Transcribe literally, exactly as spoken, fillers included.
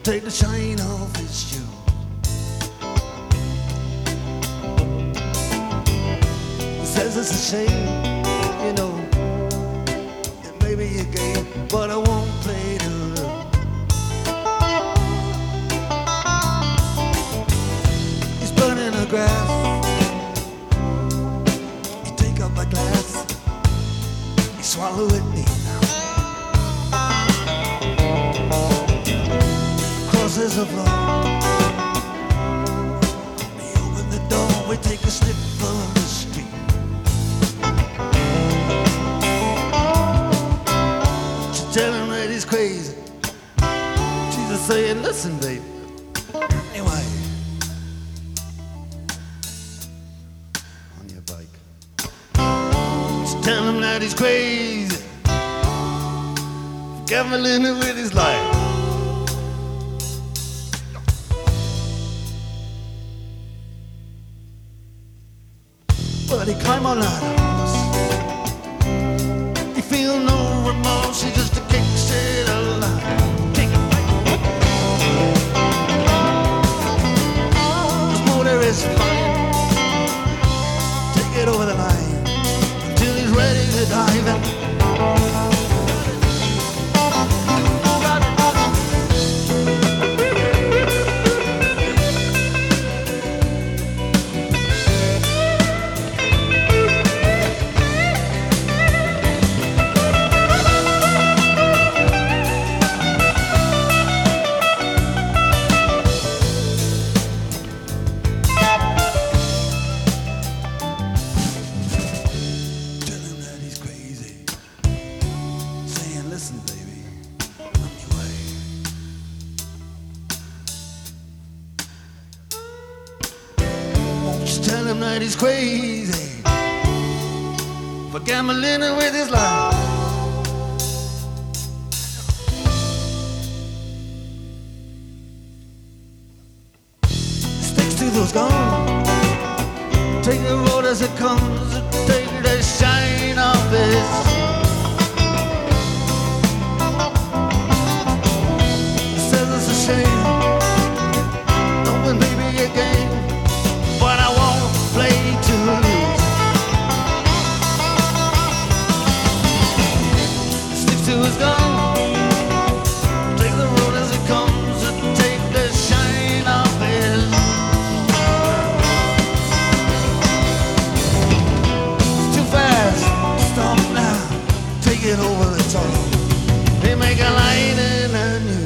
take the shine off his shoe. He says it's a shame, you know, that maybe you gave, but I won't play to lose. He's burning the grass. You take up a glass, you swallow it deep. Crosses the floor. We open the door, we take a sniff of the street. She tell him that he's crazy. She's just saying, listen, baby. Anyway, on your bike. She tell him that he's crazy, gambling with his life. But he climbed on that horse. He feel no remorse. He just kicks it alive. Kick it right. His motor is fine. Take it over the line until he's ready to dive in. Listen, baby, on your way. Won't you tell him that he's crazy for gambling with his life? Sticks to those guns. Take the road as it comes. Take the shine off his. Knowing baby again, but I won't play to lose. Stick to his gun, take the road as it comes, and take the shine off his. It's too fast, stop now, take it over the top. They make a light in a new.